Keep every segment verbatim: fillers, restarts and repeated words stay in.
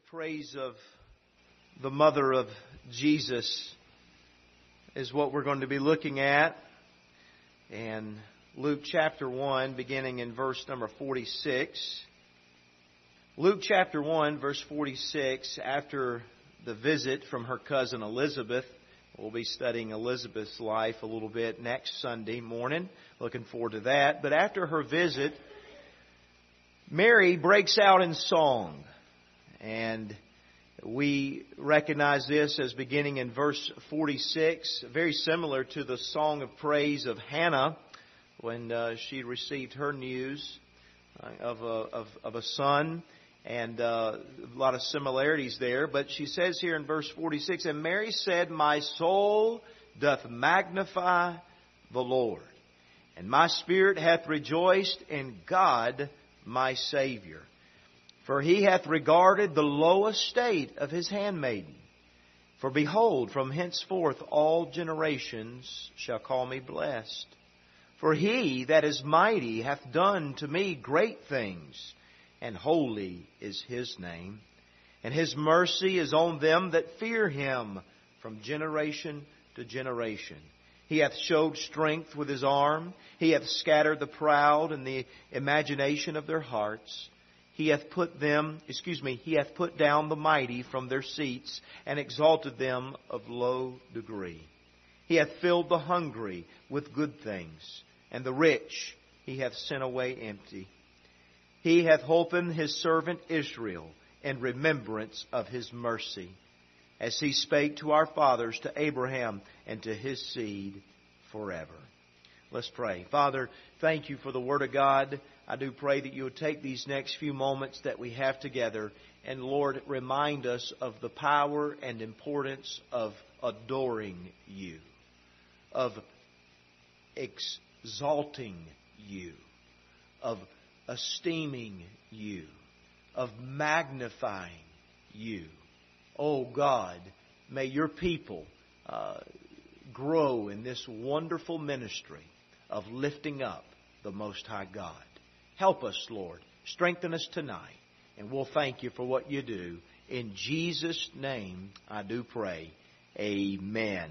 praise of the mother of Jesus is what we're going to be looking at. And Luke chapter one, beginning in verse number forty-six. Luke chapter one, verse forty-six, after the visit from her cousin Elizabeth. We'll be studying Elizabeth's life a little bit next Sunday morning. Looking forward to that. But after her visit, Mary breaks out in song. And we recognize this as beginning in verse forty-six, very similar to the song of praise of Hannah when uh, she received her news uh, of, a, of, of a son. And uh, a lot of similarities there. But she says here in verse forty-six, "And Mary said, My soul doth magnify the Lord, and my spirit hath rejoiced in God my Savior. For He hath regarded the low estate of His handmaiden. For behold, from henceforth all generations shall call me blessed. For He that is mighty hath done to me great things, and holy is His name. And His mercy is on them that fear Him from generation to generation. He hath showed strength with His arm. He hath scattered the proud in the imagination of their hearts. He hath put them, excuse me, He hath put down the mighty from their seats and exalted them of low degree. He hath filled the hungry with good things, and the rich He hath sent away empty. He hath holpen His servant Israel in remembrance of His mercy, as He spake to our fathers, to Abraham, and to his seed forever." Let's pray. Father, thank You for the Word of God. I do pray that You would take these next few moments that we have together and, Lord, remind us of the power and importance of adoring You, of exalting You, of esteeming You, of magnifying You. Oh God, may Your people uh, grow in this wonderful ministry of lifting up the Most High God. Help us, Lord. Strengthen us tonight. And we'll thank You for what You do. In Jesus' name I do pray. Amen.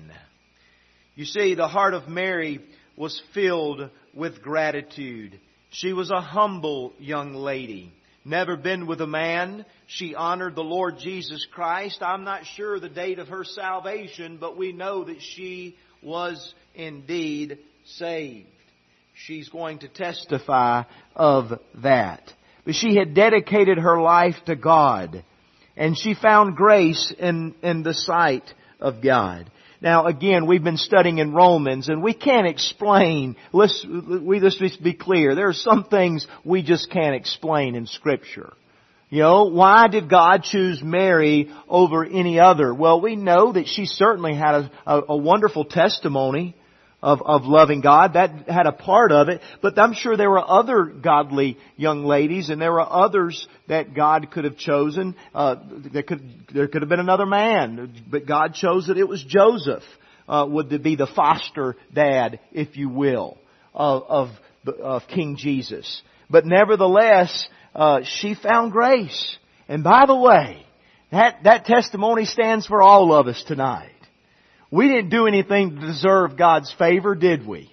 You see, the heart of Mary was filled with gratitude. She was a humble young lady. Never been with a man. She honored the Lord Jesus Christ. I'm not sure the date of her salvation, but we know that she was indeed saved. She's going to testify of that. But she had dedicated her life to God, and she found grace in, in the sight of God. Now, again, we've been studying in Romans, and we can't explain. Let's, we, let's just be clear. There are some things we just can't explain in Scripture. You know, why did God choose Mary over any other? Well, we know that she certainly had a, a, a wonderful testimony of, of loving God. That had a part of it. But I'm sure there were other godly young ladies, and there were others that God could have chosen. Uh, there could there could have been another man, but God chose that it was Joseph. Uh, would be the foster dad, if you will, of of, of King Jesus. But nevertheless, uh, she found grace. And by the way, that that testimony stands for all of us tonight. We didn't do anything to deserve God's favor, did we?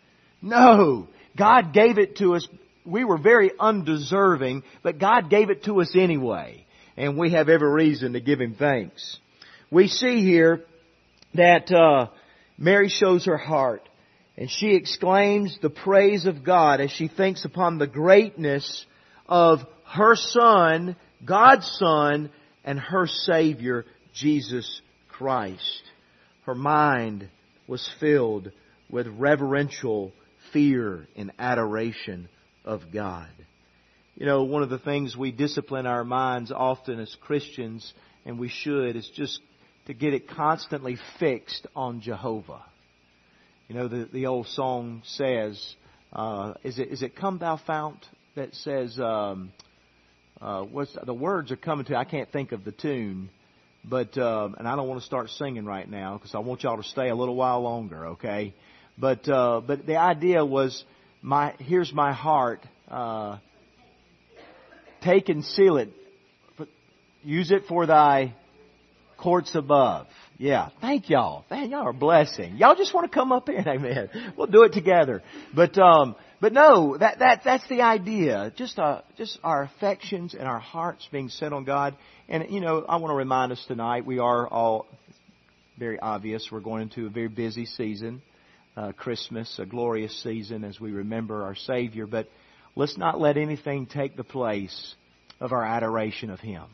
No. God gave it to us. We were very undeserving, but God gave it to us anyway. And we have every reason to give Him thanks. We see here that uh, Mary shows her heart, and she exclaims the praise of God as she thinks upon the greatness of her Son, God's Son, and her Savior, Jesus Christ. Her mind was filled with reverential fear and adoration of God. You know, one of the things we discipline our minds often as Christians, and we should, is just to get it constantly fixed on Jehovah. You know, the, the old song says, uh, is it is it Come Thou Fount that says, um, uh, what's the words are coming to, I can't think of the tune. But, uh, and I don't want to start singing right now because I want y'all to stay a little while longer, okay? But, uh, but the idea was, my, here's my heart, uh, take and seal it. use it for thy courts above. Yeah. Thank y'all. Man, y'all are a blessing. Y'all just want to come up here. Amen. We'll do it together. But, um, but no, that, that, that's the idea. Just, uh, just our affections and our hearts being set on God. And, you know, I want to remind us tonight, we are all very obvious. We're going into a very busy season. Uh, Christmas, a glorious season as we remember our Savior. But let's not let anything take the place of our adoration of Him.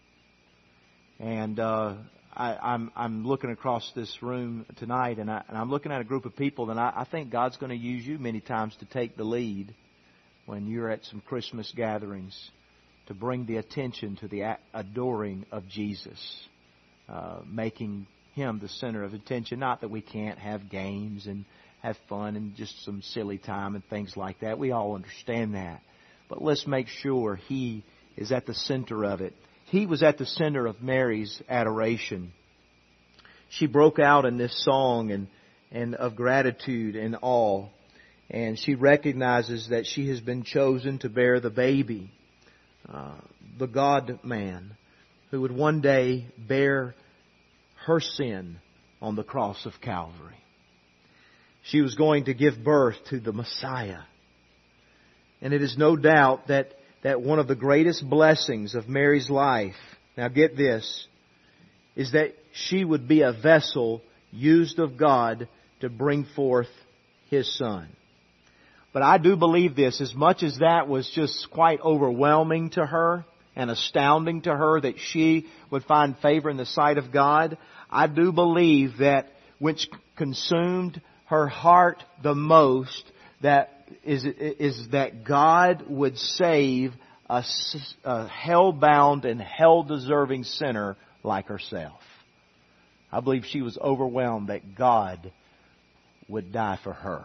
And, uh, I, I'm I'm looking across this room tonight, and, I, and I'm looking at a group of people, and I, I think God's going to use you many times to take the lead when you're at some Christmas gatherings to bring the attention to the adoring of Jesus, uh, making Him the center of attention. Not that we can't have games and have fun and just some silly time and things like that. We all understand that. But let's make sure He is at the center of it. He was at the center of Mary's adoration. She broke out in this song and, and of gratitude and awe. And she recognizes that she has been chosen to bear the baby, uh, the God-man, who would one day bear her sin on the cross of Calvary. She was going to give birth to the Messiah. And it is no doubt that that one of the greatest blessings of Mary's life, now get this, is that she would be a vessel used of God to bring forth His Son. But I do believe this, as much as that was just quite overwhelming to her and astounding to her that she would find favor in the sight of God, I do believe that which consumed her heart the most, that is, is that God would save a, a hell-bound and hell-deserving sinner like herself. I believe she was overwhelmed that God would die for her.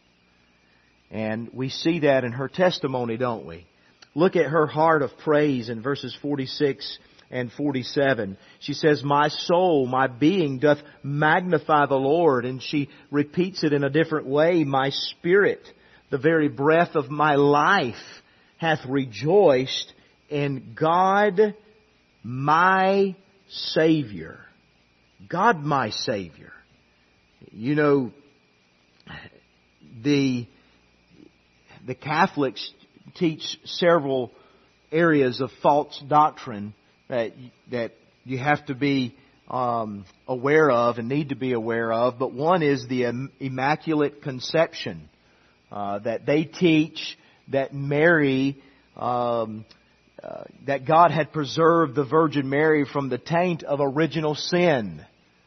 And we see that in her testimony, don't we? Look at her heart of praise in verses forty-six and forty-seven. She says, "My soul, my being doth magnify the Lord." And she repeats it in a different way. "My spirit, the very breath of my life, hath rejoiced in God my Savior." God my Savior. You know, the, the Catholics teach several areas of false doctrine that, that you have to be um, aware of and need to be aware of. But one is the Immaculate Conception. Uh, that they teach that Mary, um, uh, that God had preserved the Virgin Mary from the taint of original sin,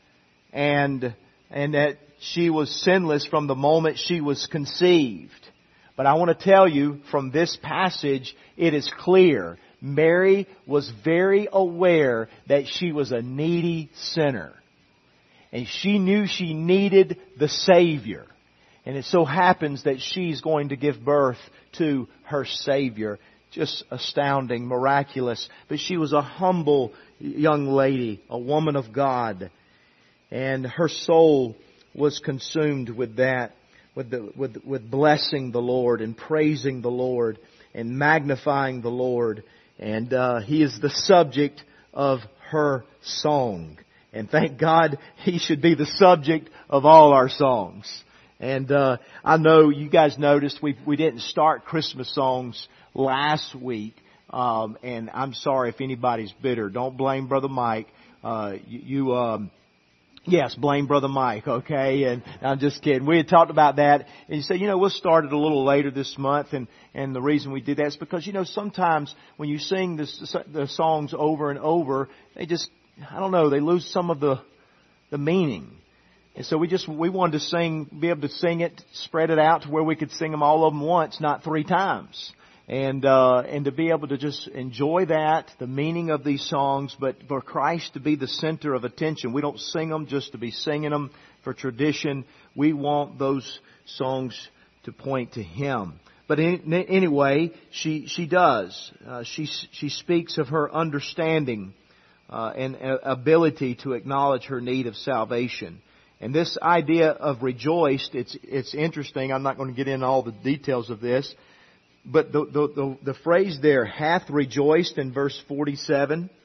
and and that she was sinless from the moment she was conceived. But I want to tell you, from this passage, it is clear Mary was very aware that she was a needy sinner, and she knew she needed the Savior. And it so happens that she's going to give birth to her Savior. Just astounding, miraculous. But she was a humble young lady, a woman of God. And her soul was consumed with that, with, the, with, with blessing the Lord and praising the Lord and magnifying the Lord. And uh, He is the subject of her song. And thank God He should be the subject of all our songs. And uh, I know you guys noticed we we didn't start Christmas songs last week, um, and I'm sorry if anybody's bitter. Don't blame Brother Mike. Uh, you, you um, yes, blame Brother Mike. Okay, and I'm just kidding. We had talked about that, and you say, you know, we'll start it a little later this month, and and the reason we did that is because you know sometimes when you sing this, the songs over and over, they just I don't know they lose some of the the meaning. And so we just, we wanted to sing, be able to sing it, spread it out to where we could sing them all of them once, not three times. And, uh, and to be able to just enjoy that, the meaning of these songs, but for Christ to be the center of attention. We don't sing them just to be singing them for tradition. We want those songs to point to Him. But in, anyway, she, she does. Uh, she, she speaks of her understanding, uh, and uh, ability to acknowledge her need of salvation. And this idea of rejoiced, it's it's interesting. I'm not going to get into all the details of this. But the, the, the, the phrase there, hath rejoiced in verse forty-seven,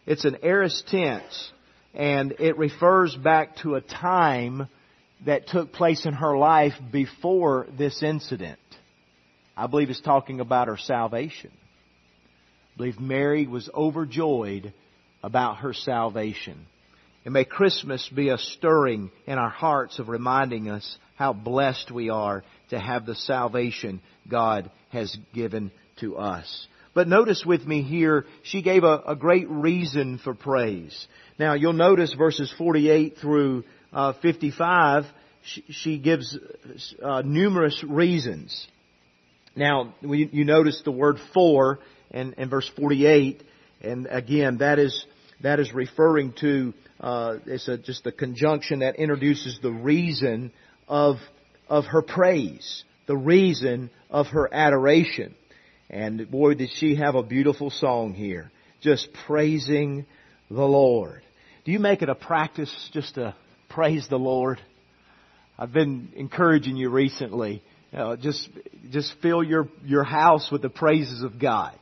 It's an aorist tense, and it refers back to a time that took place in her life before this incident. I believe it's talking about her salvation. I believe Mary was overjoyed about her salvation. And may Christmas be a stirring in our hearts of reminding us how blessed we are to have the salvation God has given to us. But notice with me here, she gave a, a great reason for praise. Now you'll notice verses forty-eight through uh, fifty-five, she, she gives uh, numerous reasons. Now we, you notice the word for in, in verse forty-eight, and again that is that is referring to uh, it's a, just a conjunction that introduces the reason of of her praise, the reason of her adoration. And boy, did she have a beautiful song here, just praising the Lord. Do you make it a practice just to praise the Lord? I've been encouraging you recently. You know, just just fill your your house with the praises of God.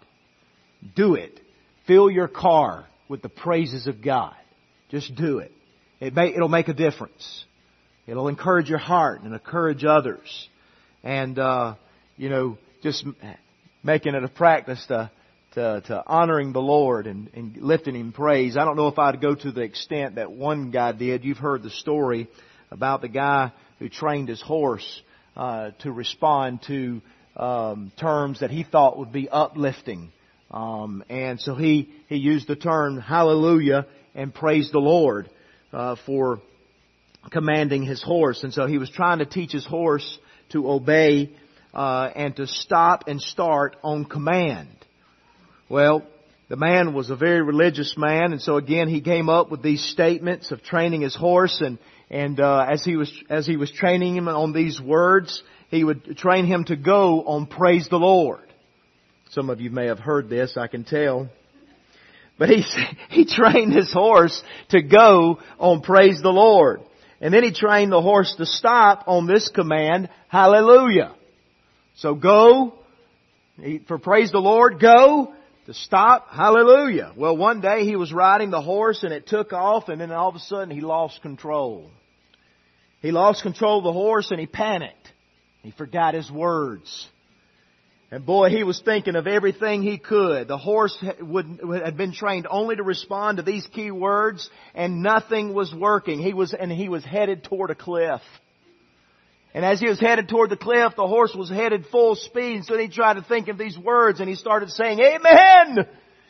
Do it. Fill your car with the praises of God. Just do it. It may, it'll make a difference. It'll encourage your heart and encourage others. And, uh, you know, just making it a practice to, to, to honoring the Lord and, and lifting Him praise. I don't know if I'd go to the extent that one guy did. You've heard the story about the guy who trained his horse, uh, to respond to, um, terms that he thought would be uplifting. Um, and so he, he used the term hallelujah and praised the Lord, uh, for commanding his horse. And so he was trying to teach his horse to obey, uh, and to stop and start on command. Well, the man was a very religious man, and so again he came up with these statements of training his horse, and, and, uh, as he was, as he was training him on these words, he would train him to go on praise the Lord. Some of you may have heard this, I can tell. But he, he trained his horse to go on praise the Lord. And then he trained the horse to stop on this command, hallelujah. So go, for praise the Lord, go, to stop, hallelujah. Well, one day he was riding the horse and it took off, and then all of a sudden he lost control. He lost control of the horse and he panicked. He forgot his words. And boy, he was thinking of everything he could. The horse would, had been trained only to respond to these key words, and nothing was working. He was, and he was headed toward a cliff. And as he was headed toward the cliff, the horse was headed full speed. So he tried to think of these words, and he started saying, Amen!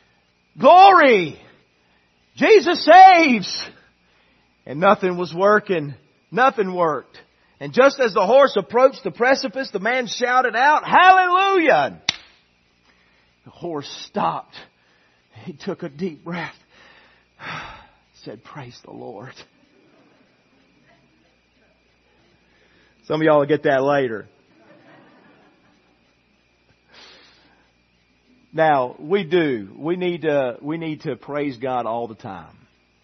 Glory! Jesus saves! And nothing was working. Nothing worked. And just as the horse approached the precipice, the man shouted out, Hallelujah! The horse stopped. He took a deep breath. Said, Praise the Lord. Some of y'all will get that later. Now, we do. We need to, we need to praise God all the time.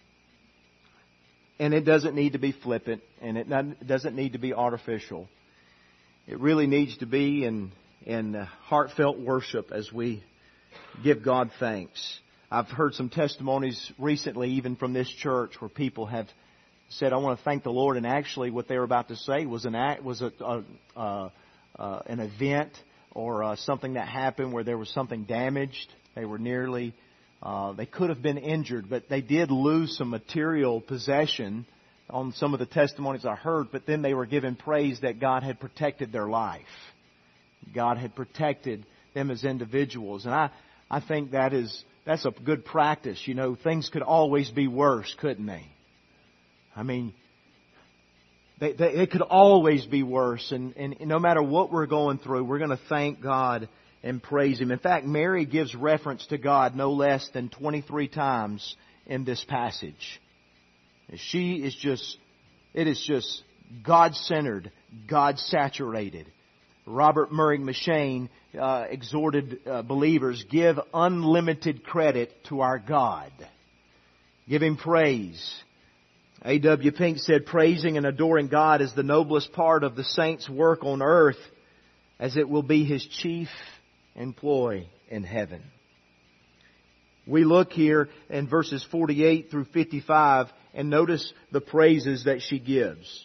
And it doesn't need to be flippant, and it doesn't need to be artificial. It really needs to be in, in heartfelt worship as we give God thanks. I've heard some testimonies recently, even from this church, where people have said, I want to thank the Lord, and actually what they were about to say was an act, was a, a, a, a an event or uh, something that happened where there was something damaged. They were nearly... Uh, they could have been injured, but they did lose some material possession on some of the testimonies I heard, but then they were given praise that God had protected their life. God had protected them as individuals. And I, I think that is, that's a good practice. You know, things could always be worse, couldn't they? I mean, they, they, it could always be worse. And, and no matter what we're going through, we're going to thank God and praise Him. In fact, Mary gives reference to God no less than twenty-three times in this passage. She is just, it is just God-centered, God-saturated. Robert Murray M'Cheyne uh, exhorted uh, believers, give unlimited credit to our God. Give Him praise. A W Pink said, praising and adoring God is the noblest part of the saint's work on earth, as it will be his chief employ in heaven. We look here in verses forty-eight through fifty-five and notice the praises that she gives.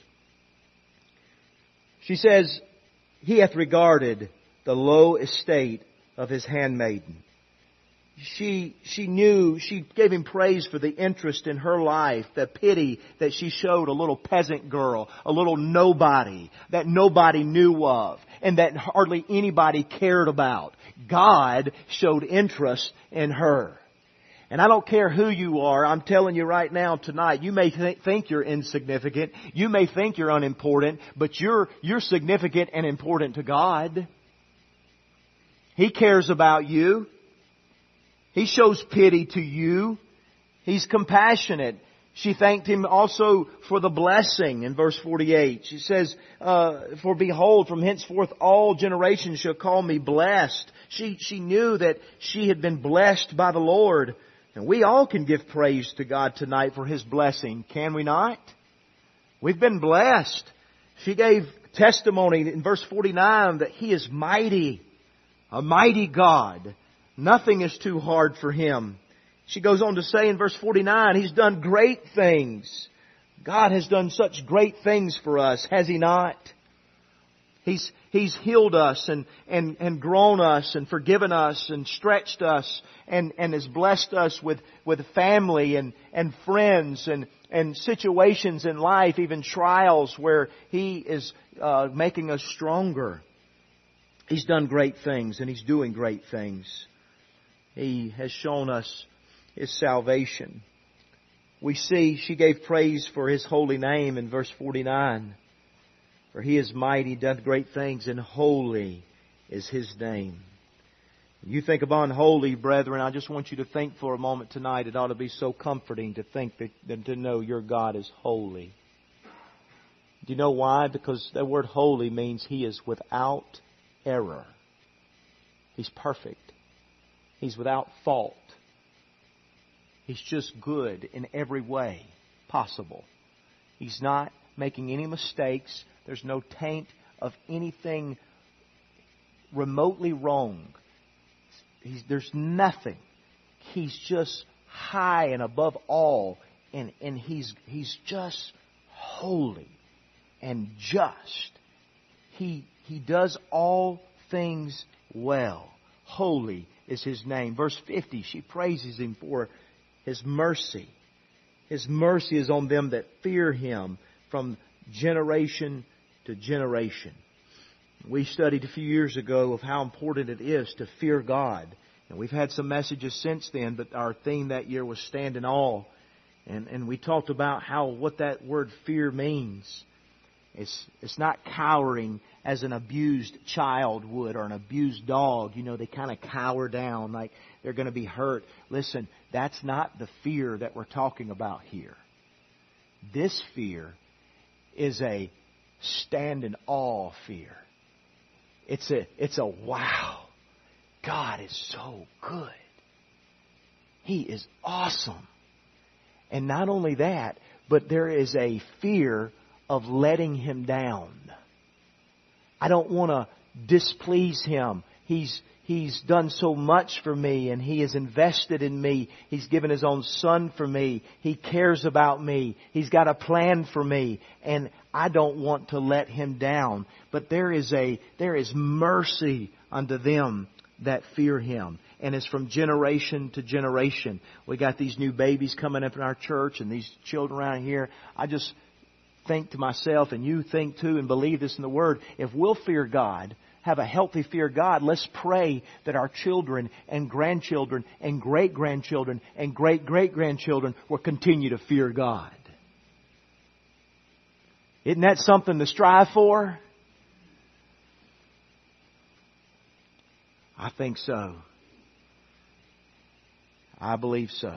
She says, He hath regarded the low estate of His handmaiden. She, she knew, she gave Him praise for the interest in her life, the pity that she showed a little peasant girl, a little nobody that nobody knew of, and that hardly anybody cared about. God showed interest in her. And I don't care who you are, I'm telling you right now tonight, you may th- think you're insignificant, you may think you're unimportant, but you're, you're significant and important to God. He cares about you. He shows pity to you. He's compassionate. She thanked Him also for the blessing in verse forty-eight. She says, uh, For behold, from henceforth all generations shall call me blessed. She, she knew that she had been blessed by the Lord. And we all can give praise to God tonight for His blessing, can we not? We've been blessed. She gave testimony in verse forty-nine that He is mighty, a mighty God. Nothing is too hard for Him. She goes on to say in verse forty-nine, He's done great things. God has done such great things for us, has He not? He's, He's healed us and, and, and grown us and forgiven us and stretched us and, and has blessed us with, with family and, and friends and, and situations in life, even trials where He is uh, making us stronger. He's done great things and He's doing great things. He has shown us His salvation. We see she gave praise for His holy name in verse forty-nine. For He is mighty, doth great things, and holy is His name. You think about holy, brethren, I just want you to think for a moment tonight. It ought to be so comforting to think that, that to know your God is holy. Do you know why? Because the word holy means He is without error. He's perfect. He's without fault. He's just good in every way possible. He's not making any mistakes. There's no taint of anything remotely wrong. He's, there's nothing. He's just high and above all. And, and he's, he's just holy and just. He, he does all things well. Holy is His name. Verse fifty, she praises Him for His mercy. His mercy is on them that fear Him from generation to generation. We studied a few years ago of how important it is to fear God. And we've had some messages since then, but our theme that year was Stand in Awe. And, and we talked about how what that word fear means. It's, it's not cowering as an abused child would or an abused dog. You know, they kind of cower down like they're going to be hurt. Listen, that's not the fear that we're talking about here. This fear is a stand in awe fear. It's a, it's a wow. God is so good. He is awesome. And not only that, but there is a fear of letting Him down. I don't want to displease Him. He's He's done so much for me and He has invested in me. He's given His own Son for me. He cares about me. He's got a plan for me. And I don't want to let Him down. But there is a there is mercy unto them that fear Him. And it's from generation to generation. We got these new babies coming up in our church and these children around here. I just think to myself, and you think too and believe this in the Word, if we'll fear God, have a healthy fear of God, let's pray that our children and grandchildren and great-grandchildren and great-great-grandchildren will continue to fear God. Isn't that something to strive for? I think so. I believe so.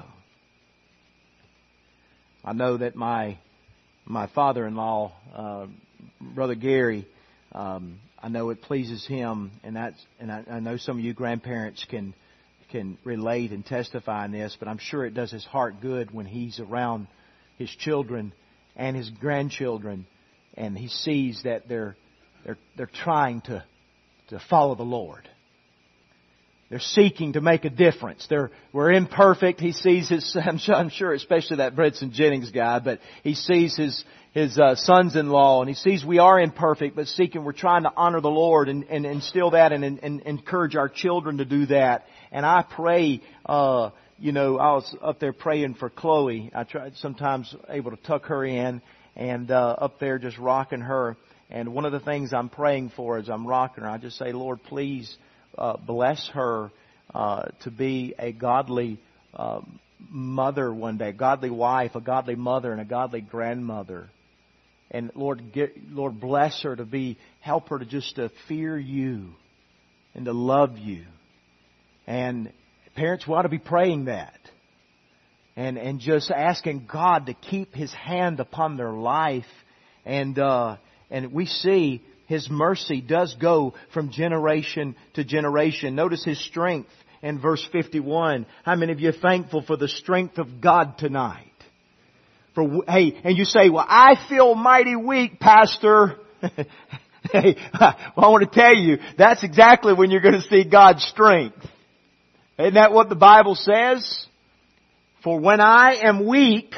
I know that my my father-in-law, uh, Brother Gary, um, I know it pleases him, and that's and I, I know some of you grandparents can can relate and testify in this, but I'm sure it does his heart good when he's around his children and his grandchildren, and he sees that they're they're they're trying to to follow the Lord. They're seeking to make a difference. They're, we're imperfect. He sees his, I'm sure, I'm sure especially that Bridson Jennings guy, but he sees his, his uh, sons-in-law, and he sees we are imperfect, but seeking, we're trying to honor the Lord and, and instill that and, and, and encourage our children to do that. And I pray, uh, you know, I was up there praying for Chloe. I tried sometimes able to tuck her in and, uh, up there just rocking her. And one of the things I'm praying for as I'm rocking her, I just say, Lord, please, Uh, bless her uh, to be a godly uh, mother one day, a godly wife, a godly mother, and a godly grandmother. And Lord, get, Lord, bless her to be, help her to just to fear You and to love You. And parents, we ought to be praying that, and and just asking God to keep His hand upon their life. And uh, and we see His mercy does go from generation to generation. Notice His strength in verse fifty-one. How many of you are thankful for the strength of God tonight? For hey, and you say, well, I feel mighty weak, Pastor. Hey, well, I want to tell you, that's exactly when you're going to see God's strength. Isn't that what the Bible says? For when I am weak,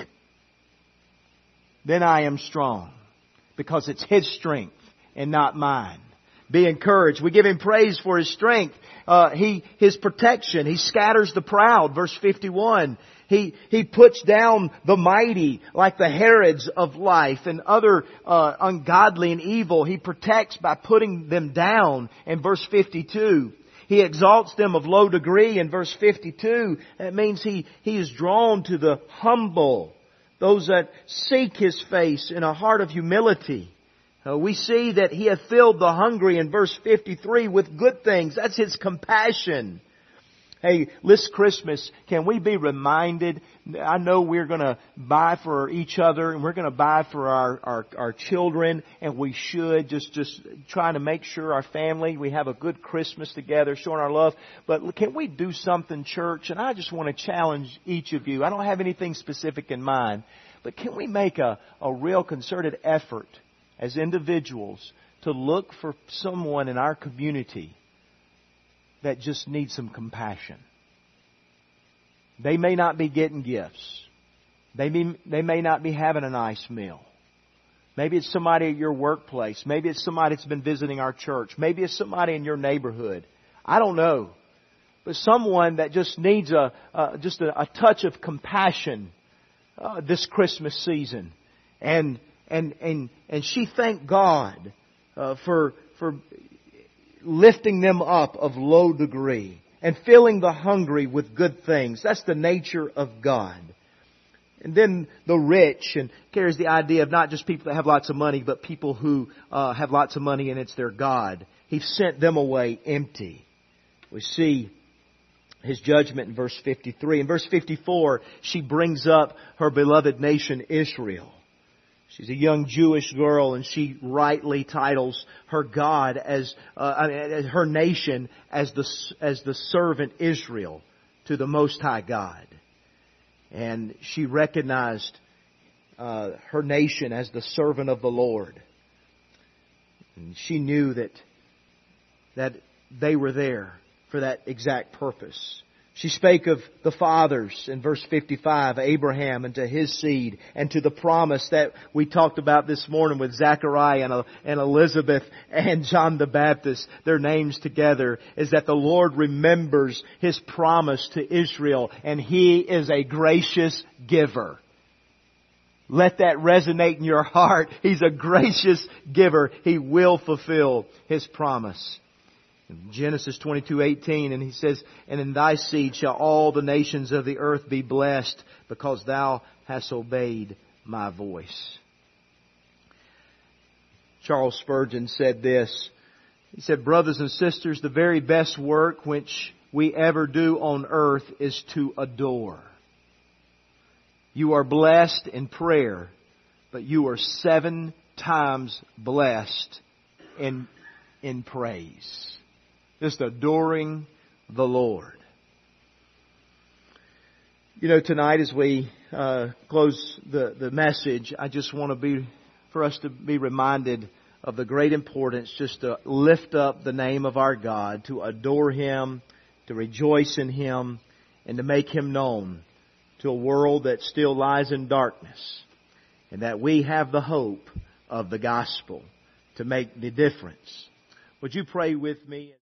then I am strong. Because it's His strength and not mine. Be encouraged. We give Him praise for His strength. Uh, he, His protection. He scatters the proud. Verse fifty-one. He, He puts down the mighty like the Herods of life and other uh, ungodly and evil. He protects by putting them down in verse fifty-two. He exalts them of low degree in verse fifty-two. That means He, He is drawn to the humble. Those that seek His face in a heart of humility. Uh, we see that He hath filled the hungry in verse fifty-three with good things. That's His compassion. Hey, this Christmas, can we be reminded? I know we're going to buy for each other and we're going to buy for our, our, our children, and we should just, just trying to make sure our family, we have a good Christmas together, showing our love. But can we do something, church? And I just want to challenge each of you. I don't have anything specific in mind, but can we make a, a real concerted effort as individuals to look for someone in our community that just needs some compassion? They may not be getting gifts. They may, they may not be having a nice meal. Maybe it's somebody at your workplace. Maybe it's somebody that's been visiting our church. Maybe it's somebody in your neighborhood. I don't know. But someone that just needs a, uh, just a, a touch of compassion uh, this Christmas season. And And and and she thanked God uh, for for lifting them up of low degree and filling the hungry with good things. That's the nature of God. And then the rich, and carries the idea of not just people that have lots of money, but people who uh, have lots of money and it's their God. He sent them away empty. We see His judgment in verse fifty-three. In verse fifty-four, she brings up her beloved nation Israel. She's a young Jewish girl, and she rightly titles her God as uh, I mean, her nation as the as the servant Israel to the Most High God, and she recognized uh, her nation as the servant of the Lord, and she knew that that they were there for that exact purpose. She spake of the fathers in verse fifty-five, Abraham and to his seed, and to the promise that we talked about this morning with Zechariah and, and Elizabeth and John the Baptist, their names together, is that the Lord remembers His promise to Israel, and He is a gracious giver. Let that resonate in your heart. He's a gracious giver. He will fulfill His promise. Genesis twenty-two eighteen, and He says, and in thy seed shall all the nations of the earth be blessed, because thou hast obeyed my voice. Charles Spurgeon said this. He said, brothers and sisters, the very best work which we ever do on earth is to adore. You are blessed in prayer, but you are seven times blessed in, in praise. Just adoring the Lord. You know, tonight as we uh, close the, the message, I just want to be, for us to be reminded of the great importance just to lift up the name of our God, to adore Him, to rejoice in Him, and to make Him known to a world that still lies in darkness, and that we have the hope of the gospel to make the difference. Would you pray with me?